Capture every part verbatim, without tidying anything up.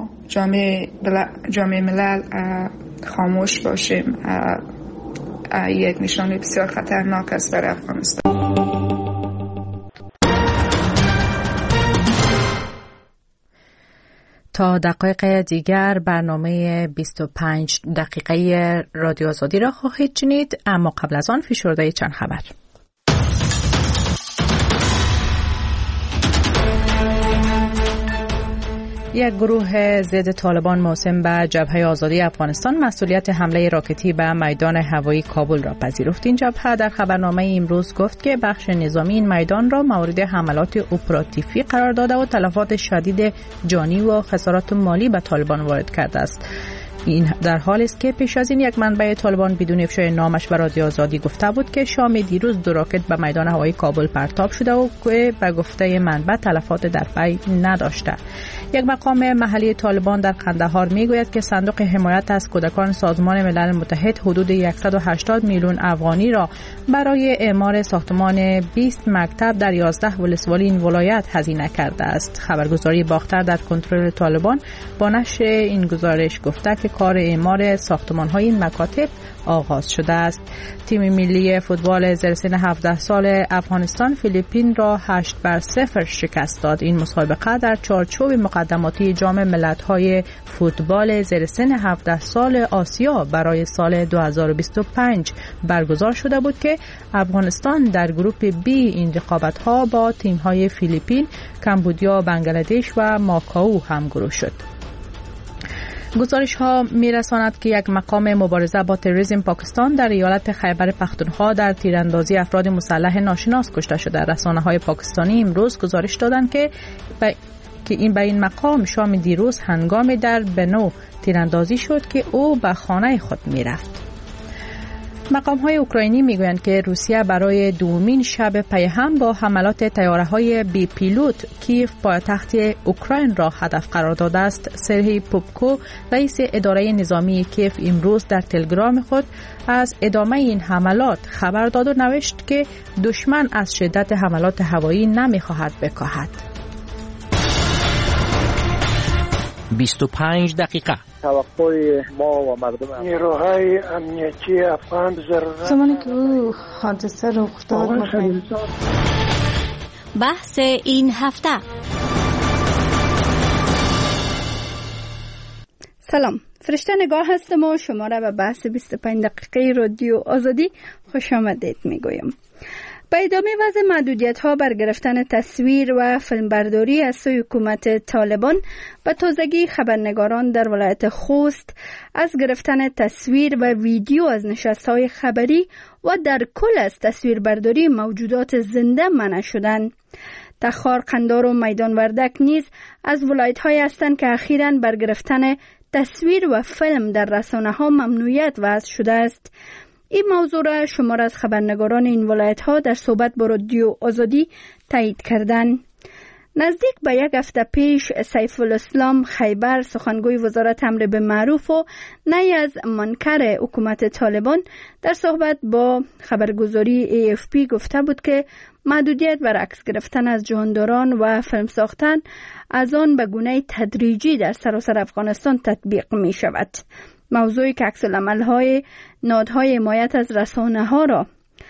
ما جامعه, جامعه ملل خاموش باشیم یک نشانه بسیار خطرناک است برای افغانستان. تا دقایق دیگر برنامه بیست و پنج دقیقه رادیو آزادی را خواهید شنید، اما قبل از آن فشرده چند خبر. یک گروه ضد طالبان موسوم به جبهه آزادی افغانستان مسئولیت حمله راکتی به میدان هوایی کابل را پذیرفت. این جبهه در خبرنامه امروز گفت که بخش نظامی این میدان را مورد حملات اپراتیوی قرار داده و تلفات شدید جانی و خسارات مالی به طالبان وارد کرده است. این در حالی است که پیش از این یک منبع طالبان بدون افشای نامش به رادیو آزادی گفته بود که شام دیروز دو راکت به میدان هوایی کابل پرتاب شده و که به گفته منبع تلفات در پی نداشته. یک مقام محلی طالبان در قندهار میگوید که صندوق حمایت از کودکان سازمان ملل متحد حدود صد و هشتاد میلیون افغانی را برای اعمار ساختمان بیست مکتب در یازده ولسوالی این ولایت هزینه کرده است. خبرگزاری باختر در کنترل طالبان با نشر این گزارش گفته که کار اعمار ساختمان‌های این مکاتب آغاز شده است. تیم ملی فوتبال زیر سن هفده سال افغانستان فیلیپین را هشت بر صفر شکست داد. این مسابقه در چارچوب مقدماتی جام ملت‌های فوتبال زیر سن هفده سال آسیا برای سال دو هزار و بیست و پنج برگزار شده بود که افغانستان در گروپ بی این رقابت‌ها با تیم‌های فیلیپین، کمبودیا، بنگلادش و ماکائو همگروه شد. گزارش ها می رساند که یک مقام مبارزه با تروریسم پاکستان در ایالت خیبر پختونخوا در تیراندازی افراد مسلح ناشناس کشته شده. رسانه های پاکستانی امروز گزارش دادند که ب... که این به این مقام شام دیروز هنگام در بنو تیراندازی شد که او به خانه خود می رفت. مقام های اوکراینی میگویند که روسیه برای دومین شب پی هم با حملات طیاره های بی پیلوت کیف پایتخت اوکراین را هدف قرار داده است. سرهی پوپکو رئیس اداره نظامی کیف امروز در تلگرام خود از ادامه این حملات خبر داد و نوشت که دشمن از شدت حملات هوایی نمیخواهد بکاهد. بیست و پنج دقیقه توقع ما و مردم نیروهای امنیتی افغان ضرورت زمانی که او حادثه رخ داد. بحث این هفته. سلام، فرشته نگاه هستم و شما را به بحث بیست و پنج دقیقه رادیو آزادی خوش آمدید میگویم. با ادامه وضع محدودیت‌ها بر گرفتن تصویر و فیلمبرداری از سوی حکومت طالبان، به تازگی خبرنگاران در ولایت خوست از گرفتن تصویر و ویدیو از نشست‌های خبری و در کل از تصویربرداری موجودات زنده منع شدند. تخار، قندار و میدان وردک نیز از ولایت‌هایی هستند که اخیراً بر گرفتن تصویر و فیلم در رسانه‌ها ممنوعیت وضع شده است. این موضوع را شمار از خبرنگاران این ولایت ها در صحبت با رادیو آزادی تایید کردند. نزدیک به یک هفته پیش سیف الاسلام خیبر، سخنگوی وزارت امر بالمعروف و نهی از منکر حکومت طالبان، در صحبت با خبرگزاری ای اف پی گفته بود که محدودیت بر عکس گرفتن از جانداران و فیلم ساختن از آن به گونه تدریجی در سراسر افغانستان تطبیق می شود. موضوعی که عکس العمل‌های نهادهای حمایت از رسانه‌ها را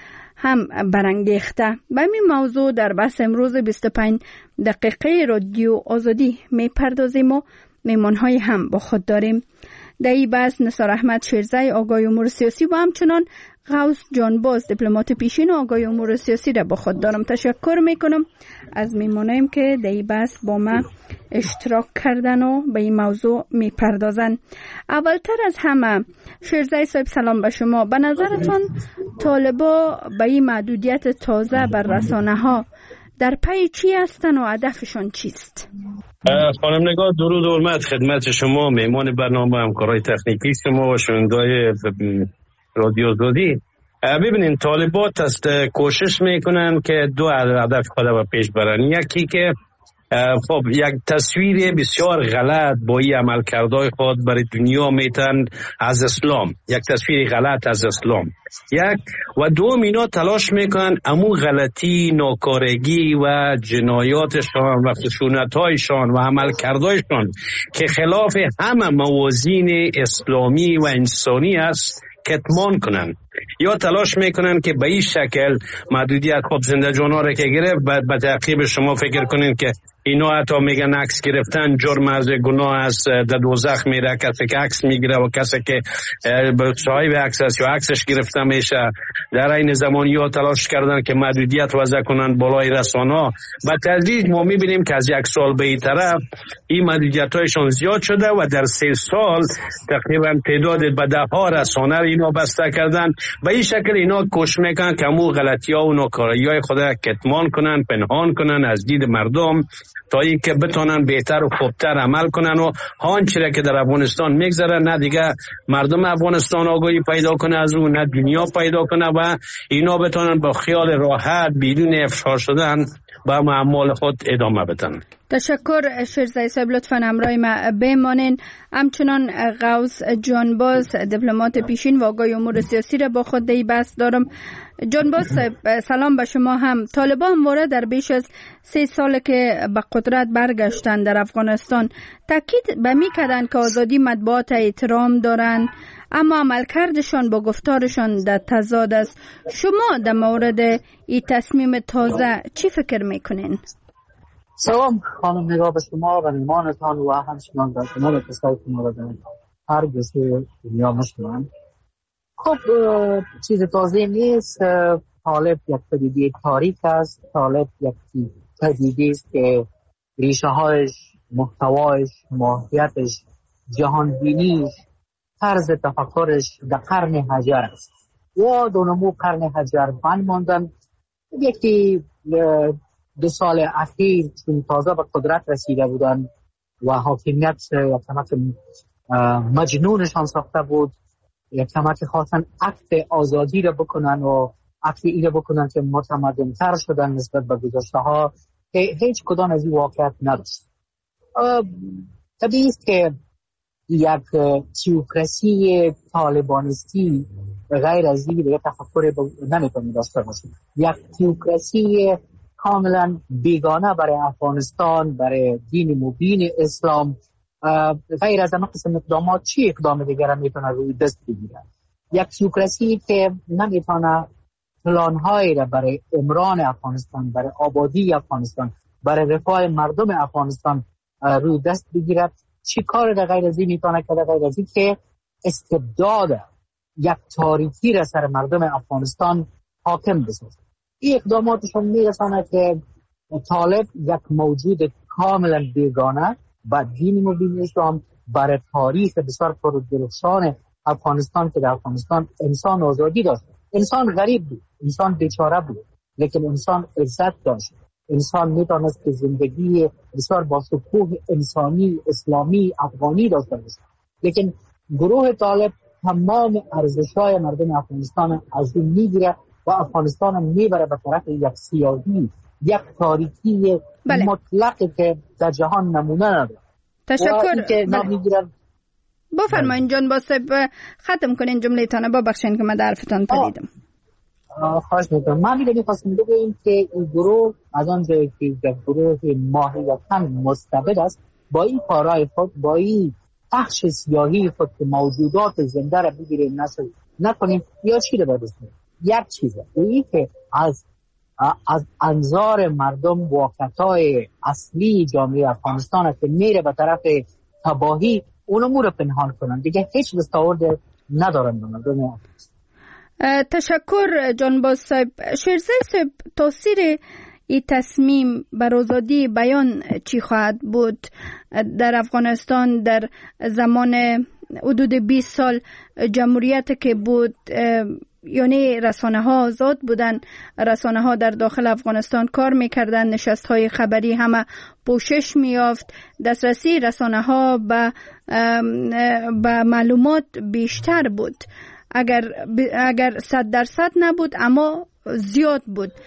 هم برانگیخته. به این موضوع در بحث امروز بیست و پنج دقیقه رادیو آزادی میپردازیم و میمان‌های هم با خود داریم. در این بحث نثار احمد شیرزی، آگاه امور سیاسی و همچنان غوث جانباز، دیپلمات پیشین و آگاه امور سیاسی را با خود دارم. تشکر میکنم از میمانیم که در این بحث با من اشتراک کردن و به این موضوع میپردازن. اولتر از همه شیرزی صاحب، سلام به شما. به نظرتون طالبا به این محدودیت تازه بر رسانه ها در پی چی هستن و هدفشون چیست؟ خانم نگاه، درود و حرمت خدمت شما، میمان برنامه، همکارای تکنیکی شما و شنونده‌های رادیو آزادی. ببینین، طالبات است کوشش میکنن که دو هدف خود رو پیش برن. یکی که خب یک تصویر بسیار غلط با این عملکردهای خود برای دنیا میتن از اسلام، یک تصویر غلط از اسلام. یک و دوم اینا تلاش میکنن امو غلطی، ناکارگی و جنایاتشان و خشونتهایشان و عملکردهایشان که خلاف همه موازین اسلامی و انسانی است کتمان کنن، یا تلاش میکنن که به این شکل محدودیت خب زنده جانها را که گرفت به تعقیب شما فکر کنین که اینا حتی میگن عکس گرفتن جرم از گناه است، در دوزخ میره کسی که عکس میگیره و کسی که صاحب عکس است یا عکسش گرفته میشه. در این زمان یا تلاش کردن که محدودیت وضع کنن بالای رسانه‌ها. به تدریج ما میبینیم که از یک سال به این طرف این محدودیت هایشان زیاد شده و در سه سال تقریبا تعداد به ده ها رسانه رو اینا بسته کردن. به این شکل اینا کوشش میکنن که امو غلطی ها و ناکاری های خود کتمان کنن، پنهان کنن از دید مردم، تا اینکه بتونن بهتر و خوبتر عمل کنن و آنچه که در افغانستان میگذره نه دیگه مردم افغانستان آگاهی پیدا کنه از اون، نه دنیا پیدا کنه و اینا بتونن با خیال راحت بدون افشار شدن با اعمال خود ادامه بدن. تشکر شیرزای صاحب، لطفاً همراه ما بمانین. همچنان غوث جانباز دیپلمات پیشین و آگاه امور سیاسی را با خود در بحث دارم. جانباز صاحب سلام به شما هم. طالبان همواره در بیش از سه سال که به قدرت برگشتن در افغانستان تاکید به می کردن که آزادی مطبوعات احترام دارن، اما عملکردشان با گفتارشان در تضاد است. شما در مورد این تصمیم تازه چی فکر میکنین؟ سلام خانم نگاه به شما و میمانتان و همچنان در تمام کسایی که ما را در هر گوشه دنیا میشنوند. خب چیز تازه نیست. طالب یک پدیده تاریک است. طالب یک پدیده است که ریشه هایش، محتوایش، ماهیتش، جهانبینیش، طرز تفکرش در قرن حجر است و دونمو قرن حجر بند ماندن. یکی دو سال اخیر چون تازه به قدرت رسیده بودن و حاکمیت یک کمک مجنونشان ساخته بود، یک کمک خواستن عکت آزادی را بکنن و عکت ای را بکنن که متمدن تر شدن نسبت به گذشته ها که هیچ کدام از این واقعیت نداشت. طبیعی است که یک تئوکراسی طالبانیستی غیر از این دیگه تفکر نمیتونه داشته باشه. یک تئوکراسی کاملا بیگانه برای افغانستان، برای دین مبین اسلام، غیر از همه قسم اقدامات چی اقدام دیگر میتونه روی دست بگیره؟ یک تئوکراسی که نمیتونه پلان‌هایی را برای عمران افغانستان، برای آبادی افغانستان، برای رفاه مردم افغانستان روی دست بگیره. چی کار را غیر از این میتونه کرده؟ غیر از این که استبداد یک تاریکی را سر مردم افغانستان حاکم بسازه. این اقداماتشون میرسانه که طالب یک موجود کاملا بیگانه با دین مبین اسلام برای تاریخ بسیار پردرخشان افغانستان که در افغانستان انسان آزادی داشت، انسان غریب بود، انسان بیچاره بود، لیکن انسان عزت داشت، انسان میتونست که زندگی بسیار با شکوه انسانی اسلامی افغانی داشته باشه. لیکن گروه طالب تمام ارزش‌های مردم افغانستان از اون میگیره و افغانستان میبره به طرف یک سیاهی، یک تاریکی بله. مطلقی که در جهان نمونه نداره. تشکر. بله. بفرمایید جانباز صاحب، ختم کنین جمله تانه. ببخشید که من در حرفتان پریدم. خواهش میکنم. من میگم خواستم بگم که این گروه از آنجایی که یک گروه ماهیتاً مستبد است، با این کارهای خود، با این بخش سیاهی خود که موجودات زنده را بگیریم نسل نکنیم یا چی رو برسیم. یک چیزه این که از از انظار مردم واقعیت‌های اصلی جامعه افغانستان که میره به طرف تباهی اونمو رو پنهان کنن، دیگه هیچ دستاورد ندارن به مردم. تشکر جانباز صاحب. شیرزای صاحب، تاثیر این تصمیم بر آزادی بیان چی خواهد بود در افغانستان در زمان حدود بیست سال جمهوریت که بود؟ یعنی رسانه ها آزاد بودن، رسانه ها در داخل افغانستان کار میکردن، نشست های خبری همه پوشش میافت، دسترسی رسانه ها به به معلومات بیشتر بود. اگر اگر صد درصد نبود اما زیاد بود.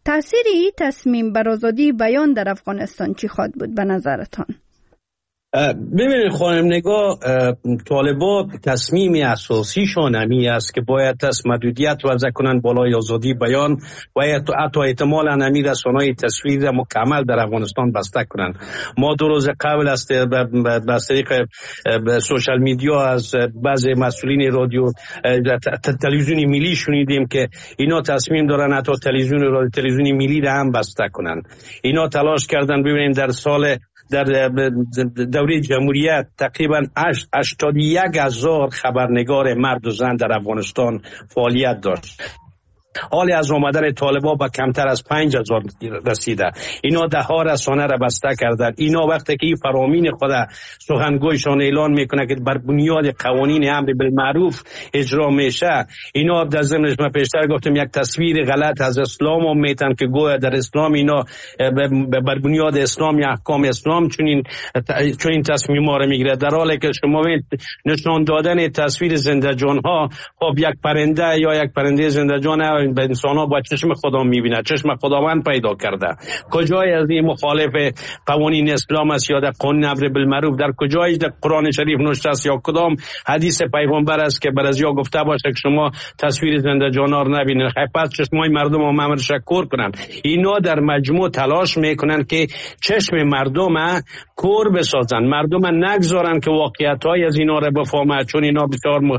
تأثیر این تصمیم بر آزادی بیان در افغانستان چی خواهد بود به نظرتان؟ ببینید خانم نگاه، طالبا تصمیم اساسیشان همی است که باید محدودیت وضع کنن بالای آزادی بیان و حتی احتمالاً همی رسانه‌های تصویر مکمل در افغانستان بسته کنن. ما دو روز قبل از از طریق سوشال میدیا از بعضی مسئولین رادیو تلویزیون ملی شنیدیم که اینا تصمیم دارن حتی تلویزیون رادیو تلویزیون ملی را هم بسته کنن. اینا تلاش کردن. ببینیم در سال در دوره جمهوریت تقریبا هشتاد و یک هزار خبرنگار مرد و زن در افغانستان فعالیت داشت. حالی از آمدن طالبان به کمتر از پنج هزار رسیده. اینا ده ها رسانه را بسته کردن. اینا وقتی که این فرامین خود سخنگویشان اعلان میکنه که بر بنیاد قوانین امر بالمعروف اجرا میشه، اینا در ضمنش من پیشتر گفتم یک تصویر غلط از اسلام هم میتن که گویا در اسلام اینا بر بنیاد اسلام یا احکام اسلام چنین چنین تصمیم‌ها را میگیره، در حالی که شما نشان دادن تصویر زنده جان ها، خب یک پرنده یا یک پرنده زنده جان به انسان ها با چشم خدا میبینه، چشم خداوند پیدا کرده. کجای از این مخالف قوانین اسلام است یا در قانون امر بالمعروف؟ در کجای در قرآن شریف نوشته است یا کدام حدیث پیغمبر است که برازیا گفته باشه که شما تصویر زنده جانار نبینید؟ خب پس چشمای مردم هم امر شکر کنن. اینا در مجموع تلاش میکنن که چشم مردم کور بسازن، مردم نگذارن که واقعیت های از اینا را بفهمن، چون اینا بسیار م...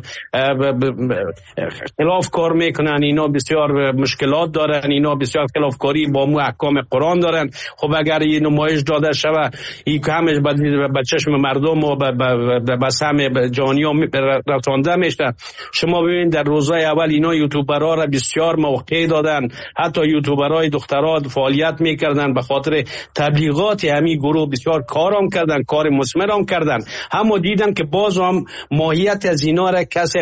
خلاف کار میکنن، اینا بسیار مشکلات دارن، اینا بسیار خلافکاری با مو احکام قرآن دارن. خب اگر این نمایش داده شوه این همش به چشم مردم و به سهم جهانیان رسانده میشه. شما ببینید در روزهای اول اینا یوتیوبرها را بسیار موقع دادن، حتی یوتیوبرهای دخترها فعالیت میکردن، به خاطر تبلیغات همین گروه بسیار کارام کردن، کار مثمرام کردن. اما دیدن که باز هم ماهیت از اینا را کسی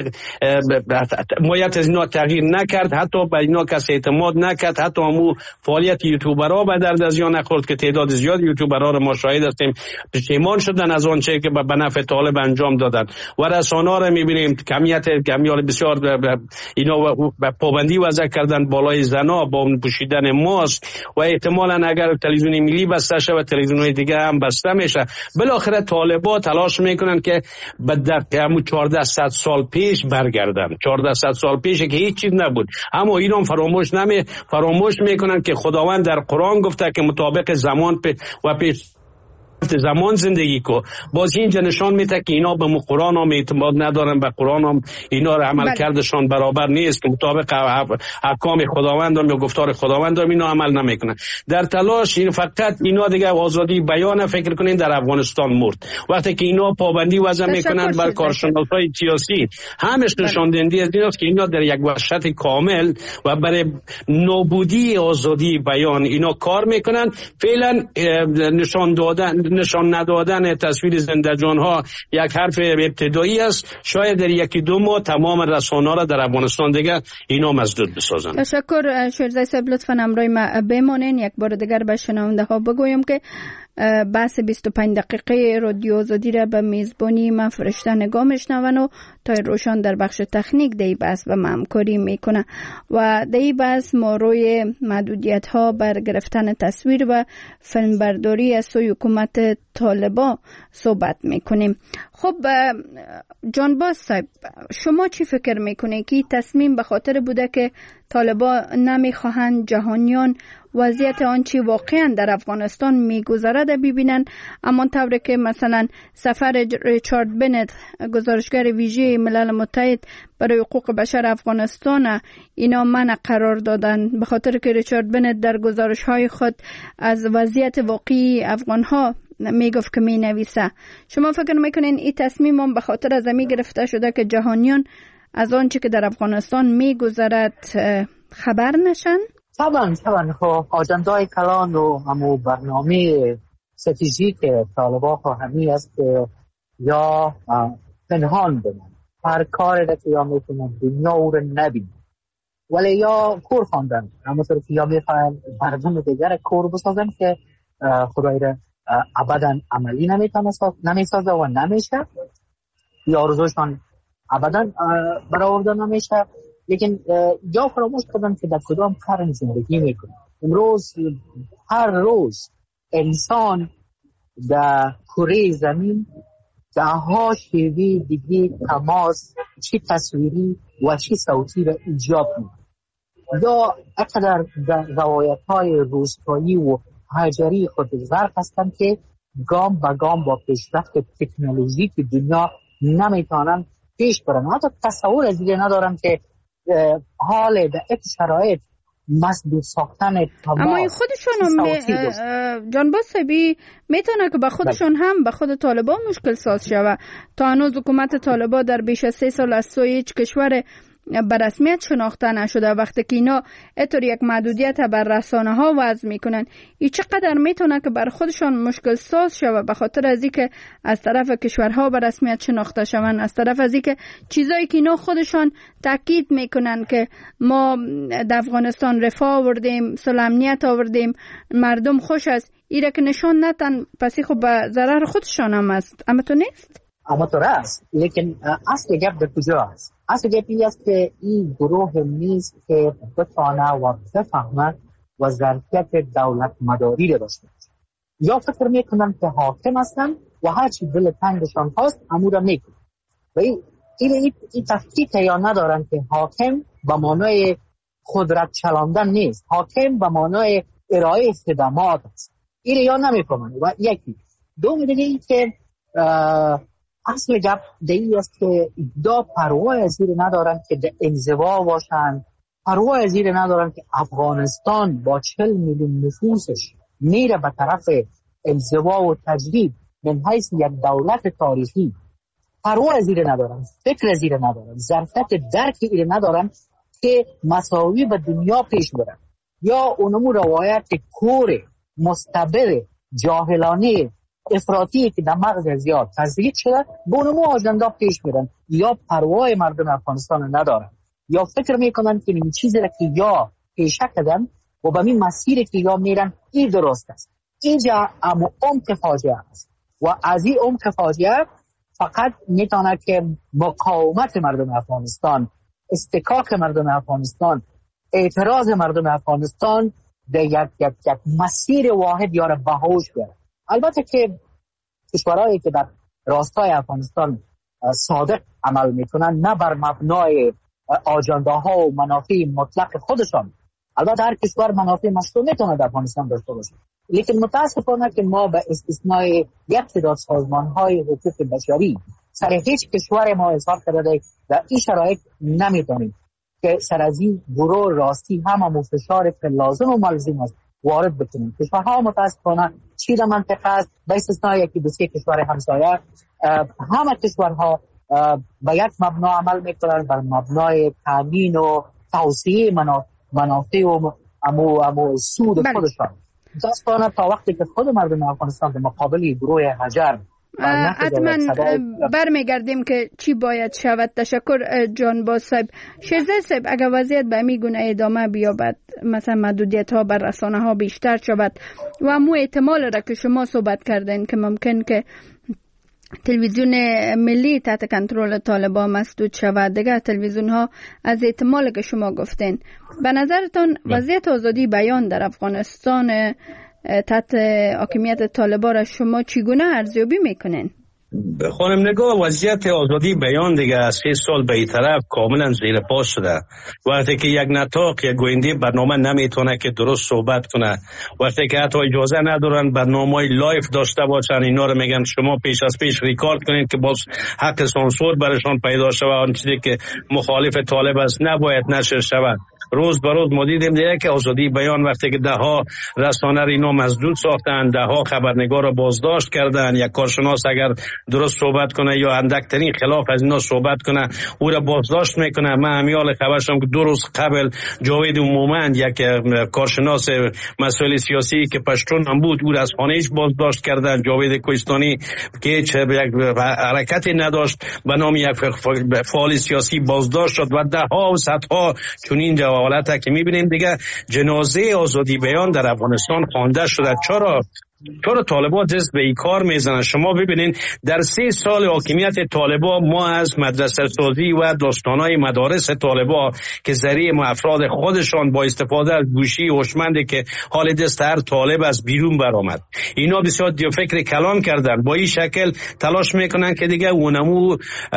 ماهیت از اینا تغییر نکرد، حتی به اینا کسی اعتماد نکرد، حتی همون فعالیت یوتیوبرها به درد از اینا نخورد که تعداد زیاد یوتیوبرها را ما شاهد هستیم پشیمان شدن از آن چیزی که به نفع طالب انجام دادن. و رسانه‌ها را می‌بینیم کمیت کمیال بسیار اینا به پابندی وضع کردن بالای زنا با پوشیدن ماسک و احتمالاً اگر تلویزیون ملی بسته شه و تلویزیون‌های دیگه هم بسته میشه. بالاخره طالبا تلاش میکنن که به در همون چهارده صد سال پیش برگردن، چهارده صد سال پیش که هیچ چیز نبود. اما اینا فراموش نمی فراموش میکنن که خداوند در قرآن گفته که مطابق زمان و پیش زمان زندگی کو. باز اینجا نشان میده که اینا به قرآن هم اعتماد ندارن، به قرآن هم اینا را عمل کردشان برابر نیست که مطابق احکام خداوند هم یا گفتار خداوند هم اینا عمل نمیکنن. در تلاش این فقط اینا دیگه آزادی بیان فکر کنین در افغانستان مرد. وقتی که اینا پابندی وضع میکنن بر کارشناسای سیاسی، همش نشان دهنده از ایناست که اینا در یک وحشت کامل و برای نابودی آزادی بیان اینا کار میکنن. فعلا نشان دادن نشان ندادن تصویر زنده جان ها یک حرف ابتدایی است. شاید در یکی دو ماه تمام رسانه‌ها را در افغانستان دیگه اینا مسدود بسازن. تشکر شیرزای صاحب، لطفاً همراه ما بمانین. یک بار دیگر به شنونده ها بگویم که بحث بیست و پنج دقیقه رادیو آزادی را به میزبانی من فرشته نگاه میشنون و تا روشان در بخش تکنیک دی بحث و همکاری میکنه و دی بحث ما روی محدودیت ها بر گرفتن تصویر و فیلم برداری از سوی حکومت طالبان صحبت میکنیم. خب جانباز صاحب، شما چی فکر میکنه که تصمیم به خاطر بوده که طالبان نمیخواهند جهانیان وضعیت آنچه واقعا در افغانستان میگذرد ببینن، اما طوری که مثلا سفر ریچارد بنت گزارشگر ویژه ملل متحد برای حقوق بشر افغانستان اینا منع قرار دادن به خاطر که ریچارد بنت در گزارش های خود از وضعیت واقعی افغان ها میگفت که می نویسه. شما فکر میکنین این تصمیم هم به خاطر از می گرفته شده که جهانیان از آنچه که در افغانستان میگذرد خبر نشن؟ طبعا طبعا خب آجندای کلان و همو برنامه استراتژیک طالبان همی است که یا پنهان بمن هر کاری را که یا میکنن دنیا او را نبینن، ولی یا کور خواندن همونطور که یا میخواین مردم دیگر کور بسازن که خدای را ابدا عملی نمیسازه و نمیشه، یا آرزوشان ابدا برآورده نمیشه. لیکن یا فراموش کردن که در کدام قرن زندگی میکنن. امروز هر روز انسان در کره زمین ده ها شیوه دیگه تماس چی تصویری و چی صوتی را ایجاد می‌کنه. یا اقدر در روایت های روستایی و هجری خود غرق هستند که گام به گام با پیشرفت تکنولوژی که دنیا نمیتونن پیش برن. حتی تصور از دیگه ندارم که حال در این شرایط مسدود ساختن تماس. اما این خودشون هم جان باسبی میتونه که به خودشون هم به خود طالبان مشکل ساز شود. تا هنوز حکومت طالبان در بیش از سه سال از سوی هیچ کشور به رسمیت شناخته نشده. وقتی که اینا اینطور یک محدودیت بر رسانه ها وضع میکنن، این چقدر میتونه که بر خودشان مشکل ساز شود، به خاطر از اینکه از طرف کشورها به رسمیت شناخته شوند، از طرف از اینکه چیزایی که اینا خودشان تاکید میکنن که ما در افغانستان رفاه آوردیم، صلح امنیت آوردیم، مردم خوش است، ایره که نشان ندن، پس خب به ضرر خودشان هم است. اما تو نیست؟ اما تو است، لیکن اصل گپ در کجا است؟ اصل گپ این است که این گروه نیست که بتانه و بفهمه و ظرفیت دولت مداری را داشته باشه. یا فکر میکنن که حاکم هستن و هرچی دل تنگشان هست امو را میکنن. و این این این تفکیک یا ندارن که حاکم به معنای قدرت چلاندن نیست، حاکم به معنای ارائه خدمات است. این یا نمیفهمن. و یکی دوم دیگه این که اصل گپ دیگه است که دا پروا از این ندارن که در انزوا باشن، پروا از این ندارن که افغانستان با چهل میلیون نفوسش میره به طرف انزوا و تجدید من حیث یک دولت تاریخی. پروا از این ندارن، فکر از این ندارن، ظرفیت درک این ندارن که مساوی به دنیا پیش برن. یا اونمو روایت کور مستبر جاهلانه افراطی که در مغز زیاد تزریق شده به اونمو آجندا پیش میرن، یا پروای مردم افغانستان ندارن، یا فکر میکنن که این چیزی را که یا پیشه کردن و به این مسیری که یا میرن این درست است. اینجا اما عمق فاجعه است و از این عمق فاجعه فقط میتونه که مقاومت مردم افغانستان، استکاک مردم افغانستان، اعتراض مردم افغانستان در یک, یک, یک مسیر واحد یا را بهوش بیاره. البته که کشورهایی که در راستای افغانستان صادق عمل میکنن، نه بر مبنای آجنداها و منافع مطلق خودشان، البته هر کشور منافع مشروع میتونه در افغانستان داشته باشه، لیکن متاسفانه که ما به استثنای یک تعداد سازمانهای حقوق بشری سر هیچ کشور ما حساب کرده در این شرایط نمیتونیم که سر از این گروه راستی هم فشار که لازم و ملزم است وارد بکنیم. کشورها متاسفانه چی در منطقه است به استثنای یکی دو سه کشور همسایه، همه کشورها به یک مبنا عمل میکنن، بر مبنای تامین و توسعه منافع و امو امو سود خودشان. متاسفانه تا وقتی که خود مردم افغانستان به مقابل گروه هجر حتما برمیگردیم که چی باید شود. تشکر جان باز صاحب. شیرزاد صاحب، اگر وضعیت به می گونه ادامه بیابد، مثلا محدودیت ها بر رسانه ها بیشتر شود و مو احتمال را که شما صحبت کردین که ممکن که تلویزیون ملی تحت کنترل طالبان مسدود شود، دیگر تلویزیون ها از احتمال که شما گفتین، به نظرتان وضعیت آزادی بیان در افغانستان تحت حاکمیت طالبان را شما چگونه ارزیابی میکنین؟ خانم نگاه، وضعیت آزادی بیان دیگه از سه سال به این طرف کاملا زیر پا شده. وقتی که یک نطاق یا گوینده برنامه نمیتونه که درست صحبت کنه، وقتی که حتی اجازه ندارن برنامه‌های لایف داشته باشن، اینا رو میگن شما پیش از پیش ریکارد کنید که باز حق سانسور برشان پیدا شود، آن چیزی که مخالف طالب است نباید نشر شود. روز به روز ما دیدیم دیگه که آزادی بیان وقتی که ده ها رسانه رو اینا مسدود ساختن، ده ها خبرنگار رو بازداشت کردن، یک کارشناس اگر درست صحبت کنه یا اندکترین خلاف از اینا صحبت کنه او را بازداشت میکنه. من همیال خبر شدم که دو روز قبل جاوید مومند، یک کارشناس مسائل سیاسی که پشتون هم بود، او را از خانه‌اش بازداشت کردن. جاوید کوهستانی که چه یک حرکتی نداشت به نام یک فعال سیاسی بازداشت شد و ده ها و صدها چنین حالت که میبینیم دیگه. جنازه آزادی بیان در افغانستان خوانده شده. چرا؟ چرا طالبان دست به این کار میزنن؟ شما ببینین در سه سال حاکمیت طالبان ما از مدرسه سازی و داستانهای مدارس طالبان که ذریعه افراد خودشان با استفاده از گوشی هوشمندی که حال دست هر طالب از بیرون برآمد، اینا بسیار دیو فکر کلان کردن. با این شکل تلاش میکنن که دیگه اونمو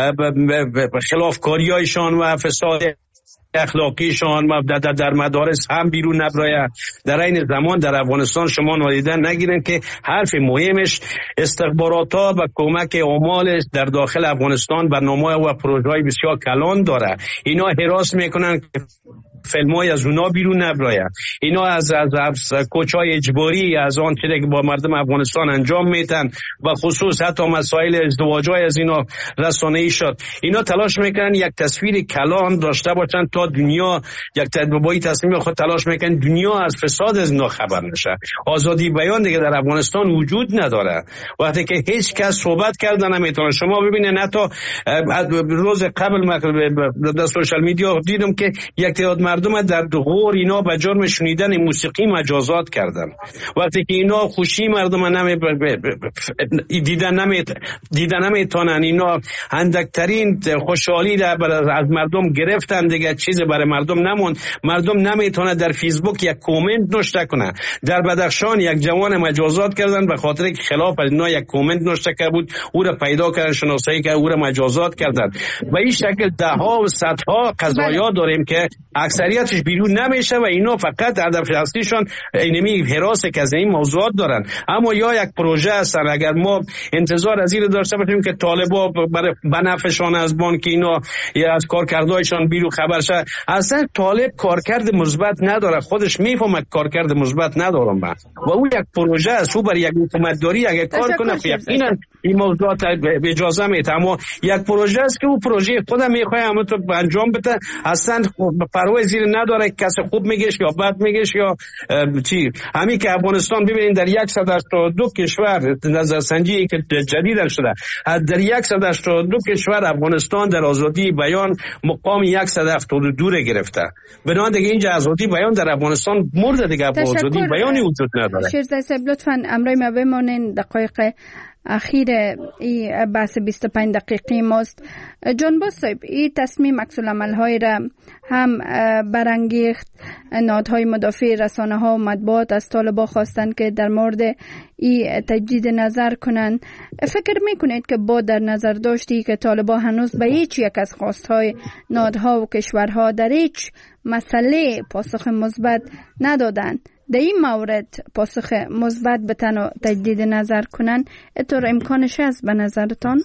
خلافکاریایشان و فساد اخلاقیشان و در, در مدارس هم بیرون نبراید. در این زمان در افغانستان شما نادیدن نگیرن که حرف مهمش استخبارات ها و کمک عمال در داخل افغانستان برنامه و پروژه‌های بسیار کلان داره. اینا حراس میکنن که فیلمای از اونا بیرون نبراید. اینا از از, از کوچای اجباری از آن چیزی که با مردم افغانستان انجام میتن و خصوص حتی مسائل ازدواجای از اینا رسانه‌ای شد. اینا تلاش میکنن یک تصویر کلان داشته باشن تا دنیا یک تدبیری تصمیم خود تلاش میکنن دنیا از فساد از اینا خبر نشه. آزادی بیان دیگه در افغانستان وجود نداره. وقتی که هیچ کس صحبت کردن نمیتونه. شما ببینید حتی روز قبل در سوشال میدیا دیدم که یک تعداد مردم در غور اینا به جرم شنیدن موسیقی مجازات کردن. وقتی که اینا خوشی مردم نمی دیدن نمی دیدن نمیتونن، اینا اندکترین خوشحالی از مردم گرفتن دیگه، چیزی برای مردم نموند. مردم نمیتونه در فیسبوک یک کامنت نوشته کنه. در بدخشان یک جوان مجازات کردن به خاطر که خلاف از اینا یک کامنت نوشته کرده بود، او را پیدا کردن، شناسایی که او را مجازات کردن. و این شکل ده ها و صدها قضایا داریم که اکثریتش بیرون نمیشه و اینا فقط هدف اصلیشون اینمی حراس که از این موضوعات دارن. اما یا یک پروژه هستن، اگر ما انتظار از این داشته باشیم که طالبا برای بنفعشان از بانک اینا یا از کارکردهایشان بیرون خبر شه، اصلا طالب کارکرد مثبت نداره، خودش میفهمه کارکرد مثبت ندارم من و او یک پروژه است. او برای یک حکومت داری اگر کار کنه یقینا این موضوعات اجازه میده، اما یک پروژه است که او پروژه خودم میخواد اما تو انجام بده، اصلا پرواز زیر نداره کسی خوب میگیش یا بد میگیش یا چی. همین که افغانستان ببینید در صد و هشتاد و دو کشور نظرسنجی که جدیدن شده، در صد و هشتاد و دو کشور افغانستان در آزادی بیان مقام صد و هفتاد و دو را گرفته. بنابراین دیگه اینجا آزادی بیان در افغانستان مرده دیگه، آزادی بیانی وجود نداره. شیرزای صاحب لطفاً امروز ما بمانین دقایق اخیر ای بحث بیست و پنج دقیقی ماست. جانباز صاحب، این تصمیم عکس العمل های را هم برانگیخت. نهادهای مدافع رسانه ها و مطبوعات از طالبان خواستند که در مورد این تجدید نظر کنند. فکر میکنید که با در نظر داشتی که طالبان هنوز به هیچ یک از خواستهای نهادها و کشورها در هیچ مسئله پاسخ مثبت ندادند، در این مورد پاسخ مثبت به تنها تجدید نظر کنن اطور امکانش هست به نظرتان؟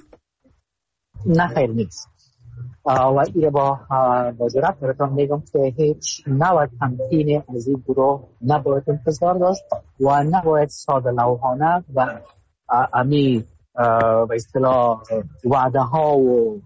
نه خیر نیست و ایره با با جرات براتون میگم که هیچ نوع تمکین از این گروه نباید انتظار داشت و نباید ساده لوحانه و امی به اصطلاح وعده ها و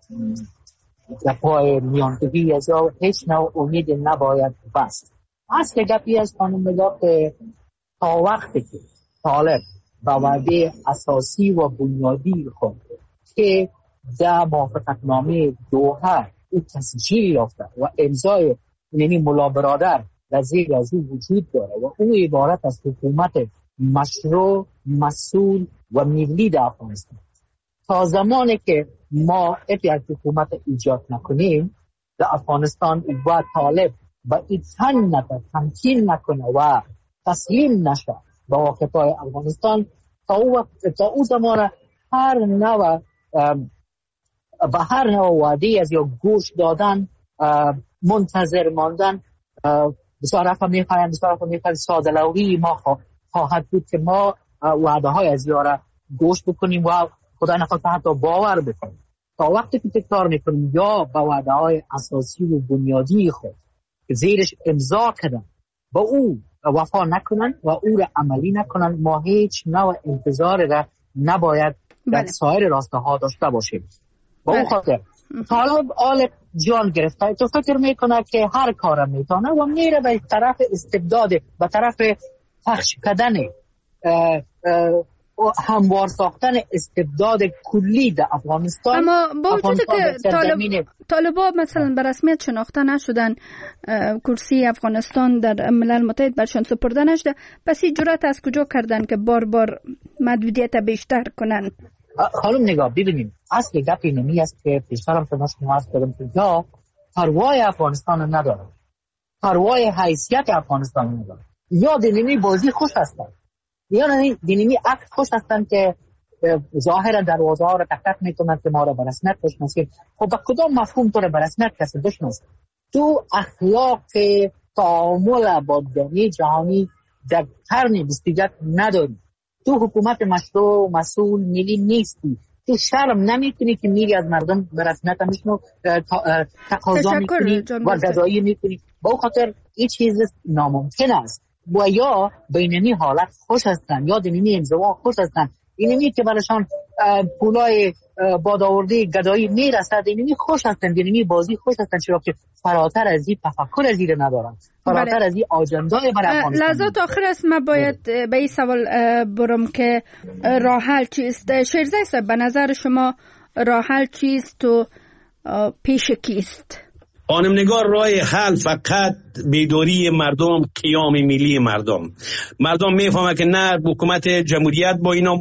گپای میانگی از هیچ نوع امید نباید بست. اصل گپی از خانم نگاه که تا وقتی که طالب با وعده اساسی و بنیادی خود که در موافقتنامه دوحه او تسجیل یافته و امضای یعنی ملا برادر در زیر از او وجود داره و او عبارت از حکومت مشروع، مسئول و ملی در افغانستان. تا زمانی که ما یک حکومت ایجاد نکنیم در افغانستان و طالب با ایتن نکنه، تمکین نکنه و تسلیم نشه با واقعای افغانستان، تا او, تا او زمان هر نوع به هر نوع وعده از یا گوش دادن منتظر ماندن بسیار رفت میخوایم بسیار رفت میخوایم ساده لوحی ما خواهد بود که ما وعده های از یاره گوش بکنیم و خدا نخواسته حتی باور بکنیم. تا وقتی که تکرار میکنیم یا با وعده های اساسی و بنیادی خود که زیرش امضا کردن با او وفا نکنن و او را عملی نکنن، ما هیچ نوع انتظار را نباید در بله. سایر راسته ها داشته باشیم. با بله. اون خاطر طالب آل جان گرفته تو فکر میکنه که هر کارم میتونه و میره به طرف استبداد، به طرف پخش کردن هموار ساختن استبداد کلی در افغانستان. اما با وجود که طالب... طالبا مثلا به رسمیت شناخته نشدن، کرسی افغانستان در ملل متحد برشان سپرده نشده، پس این جرأت از کجا کردن که بار بار محدودیت بیشتر کنن؟ خانم نگاه ببینیم، اصل گپ اینمی است که پیشترم که شما عرض کردم که یا پروای افغانستان نداره، پروای حیثیت افغانستان نداره، یا دینمی بازی خوش هستن، یا دینمی عکس خوش هستن که ظاهرا دروازه ها را تک تک میکنند که ما را به رسمیت بشناسید. خب با کدام مفهوم تو را به رسمیت کسی بشناسید؟ تو اخلاق تعامل با جامعه جهانی در قرن بیست و یک نداری، تو حکومت مشروع مسئول ملی نیستی، تو شرم نمیکنی که میری از مردم به رسمیت همشنو تقاضا میکنی و گدایی میکنی. با او خاطر این چیز ناممکن است. و یا بینمی حالت خوش هستن یا دینمی انزوا خوش هستن، اینمی که برشان پولای بادآوردی گدایی میرسد اینمی خوش هستن، دینمی بازی خوش هستن، چرا که فراتر از این تفکر از این ندارن، فراتر از این آجندای برای افغانستان. لحظات آخر است، من باید به این سوال برم که راه حل چیست؟ شیرزای صاحب، به نظر شما راه حل چیست و پیش کیست؟ خانم نگار، راه حل فقط بیداری مردم، قیام ملی مردم. مردم میفهمه که نه حکومت جمهوریت با اینا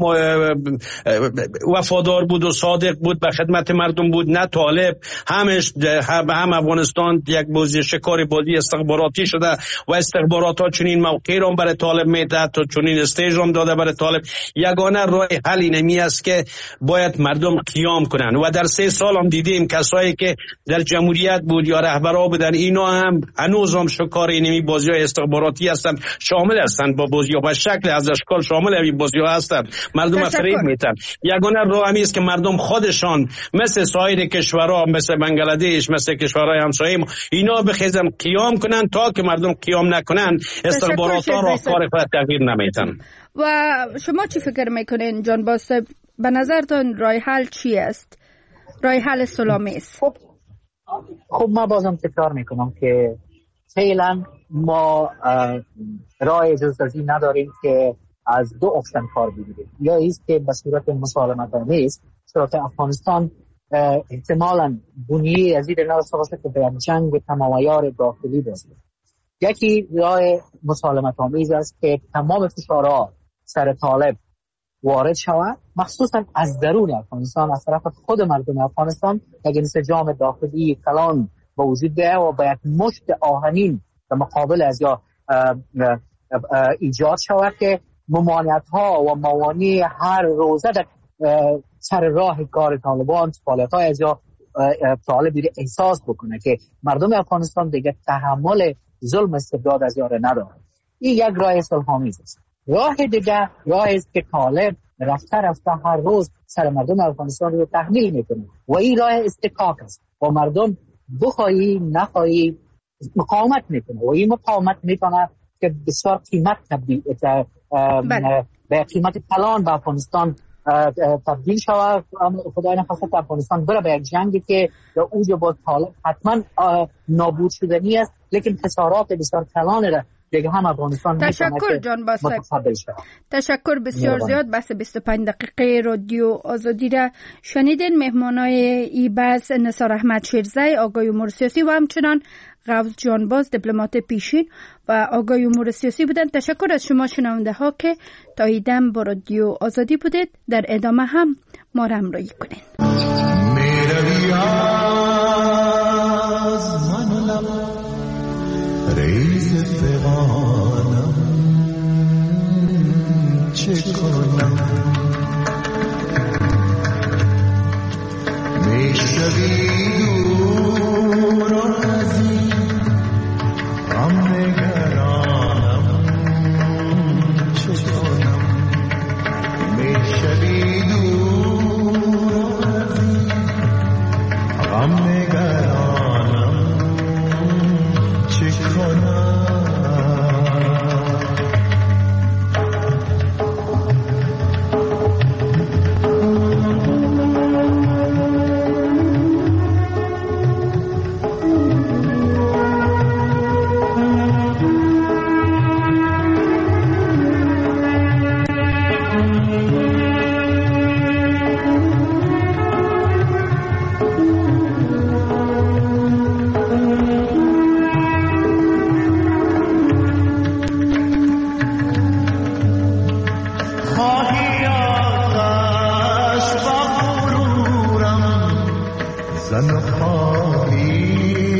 وفادار بود و صادق بود، به خدمت مردم بود، نه طالب. همش هم افغانستان یک بازی شکار بازی استخباراتی شده و استخبارات ها چنین موقعی را برای طالب میده، تا چنین استیج را داده برای طالب. یگانه راه حل اینمی است که باید مردم قیام کنن و در سه سال هم دیدیم کسایی که در جمهوریت بود یا رهبرها بودن، اینا هم هنوز هم شکار اینمی بازی های استخباراتی هستن، شامل هستن با بازی ها به شکل از اشکال شامل این بازی ها هستن، مردم فریب میتن. یگانه راه همی است که مردم خودشان مثل سایر کشورها، مثل بنگلادش، مثل کشورهای همسایه ما، اینا بخیزن قیام کنن. تا که مردم قیام نکنن استخبارات ها را کار خود تغییر نمیتن. و شما چی فکر میکنین جان باز؟ به نظرتون راه حل چی است؟ راه حل سلامی است؟ خب خب ما بازم تکرار میکنم که فعلا ما راه جزدازی نداریم که از دو اپشن کار بگیریم. یا ایست که به صورت مسالمت آمیز، چرا که افغانستان احتمالاً بنیه از این نرسه باشه که به جنگ تمامیار داخلی باشه. یکی راه مسالمت آمیز است که تمام فشارها سر طالب وارد شود، مخصوصا از درون افغانستان، از طرف خود مردم افغانستان، یک انسجام داخلی کلان با وجود بیاید و باید مشت آهنین در مقابل از یا ایجاد شود که ممانعت ها و موانع هر روزه در سر راه کار طالبان، فعالیت های از یا طالب احساس بکنه که مردم افغانستان دیگه تحمل ظلم استبداد از یاره نداره. این یک راه صلح‌آمیز است. راه دیگه راه است که طالب رفته رفته هر روز سر مردم افغانستان رو تحمیل میکنه و این راه استکاک است و مردم بخواهی نخواهی مقاومت میکنه و این مقاومت میکنه که بسیار قیمت تبدیل به قیمت کلان به افغانستان تبدیل شود. خدای نخواسته که افغانستان بره به یک جنگی که در اوج با طالب حتما نابود شدنی است، لیکن خسارات بسیار کلان را دیگه هم افغانستان. تشکر جان باسق، تشکر بسیار زیاد. بس بیست و پنج دقیقه رادیو آزادی را شنیدین. مهمانای این بحث نثار احمد شیرزای، آقای امور سیاسی، و همچنان غوث جانباز، دیپلمات پیشین و آقای امور سیاسی بودند. تشکر از شما شنونده ها که تا این دم با رادیو آزادی بودید. در ادامه هم ما را همراهی کنید. ریز فغانم چه کنم، میشوی دور از این غم نگرانم چه کنم، میشوی دور از این غم نگرانم چه کنم. زن خواهی